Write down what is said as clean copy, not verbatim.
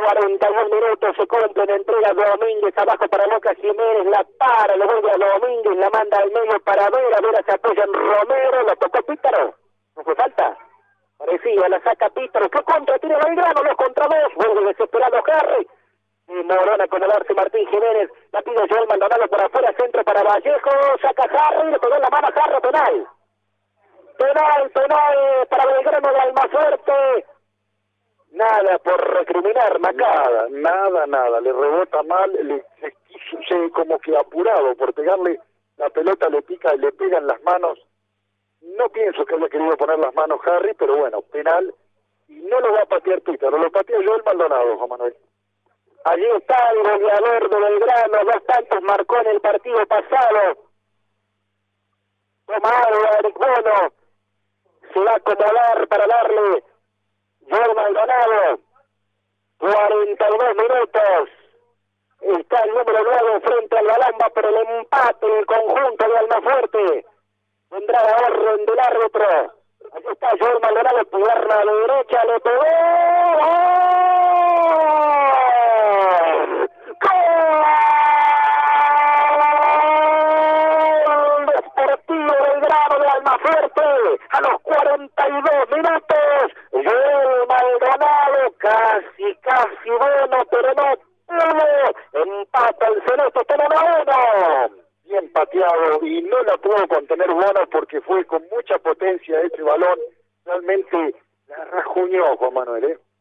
41 minutos se cumplen, entrega Domínguez abajo para Boca Jiménez, la para, le vuelve a Domínguez, la manda al medio para Vera se apoya en Romero, la tocó Pítaro, no fue falta, parecía, la saca Pítaro, ¿qué contra tiene Belgrano? 2 contra 2, vuelve desesperado Harry, y Morona con el Arce Martín Jiménez, la pide Joel Maldonado por afuera, centro para Vallejo, saca Harry, le pegó en la mano a Harry, penal para Belgrano de Almafuerte. Nada por recriminar, Macada. Nada, le rebota mal, se como que apurado por pegarle, la pelota le pica y le pega en las manos. No pienso que haya querido poner las manos Harry, pero bueno, penal, y no lo va a patear Pítaro, lo patea Joel Maldonado, Juan Manuel. Allí está el goleador de Belgrano, 2 tantos marcó en el partido pasado. Toma agua, Eric Bono, se va a acomodar para darle Joel Maldonado, 42 minutos, está el número 9 frente al Galamba, pero el empate, el conjunto de Almafuerte, vendrá la orden del árbitro, aquí está Joel Maldonado, pierna a la derecha, le pegó, ¡gol! Deportivo Belgrano de Almafuerte, a los 42 minutos, Joel Maldonado, casi bueno, pero no pudo, empata el Celeste, pero no. Bien pateado, y no la pudo contener Bono porque fue con mucha potencia ese balón, realmente la rajuñó Juan Manuel,